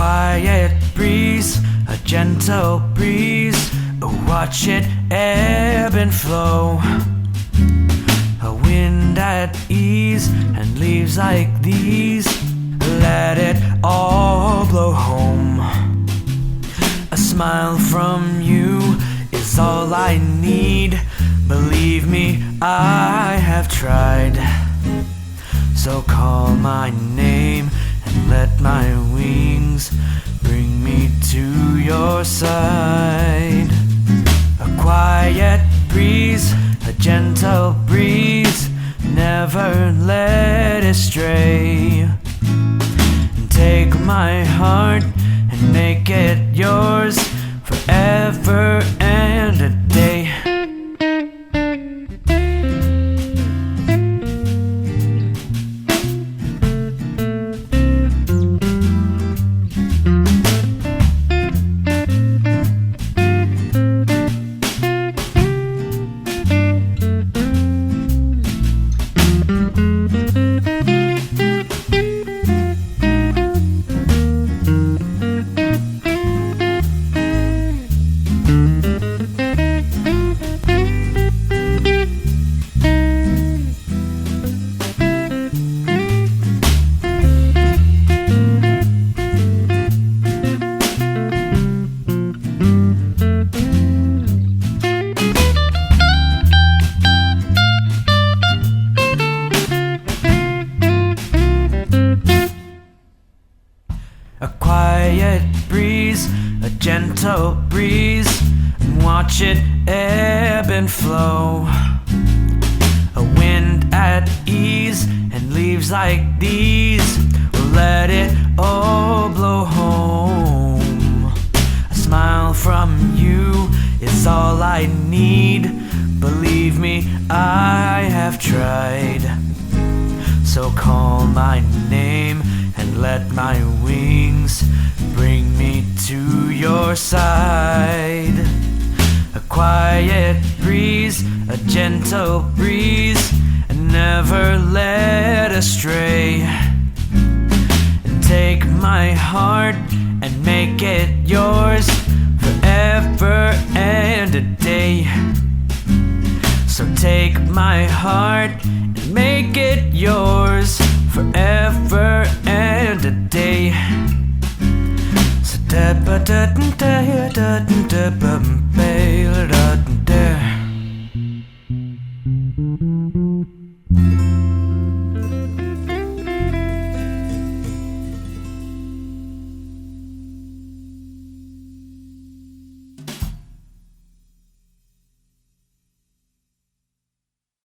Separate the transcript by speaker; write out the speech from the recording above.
Speaker 1: quiet breeze, a gentle breeze, watch it ebb and flow. A wind at ease and leaves like these, let it all blow home. A smile from you is all I need, believe me, I have tried. So call my name and let my wings bring me to your side. A quiet breeze, a gentle breeze, never let it stray. Take my heart and make it yours forever and a day. A quiet breeze, a gentle breeze, and watch it ebb and flow. A wind at ease and leaves like these, will let it all blow home. A smile from you is all I need, believe me, I have tried. So call my name and let my wings bring me to your side. A quiet breeze, a gentle breeze, and never led astray. And take my heart and make it yours forever and a day. So take my heart and make it yours forever and a day. So da ba da da da da da ba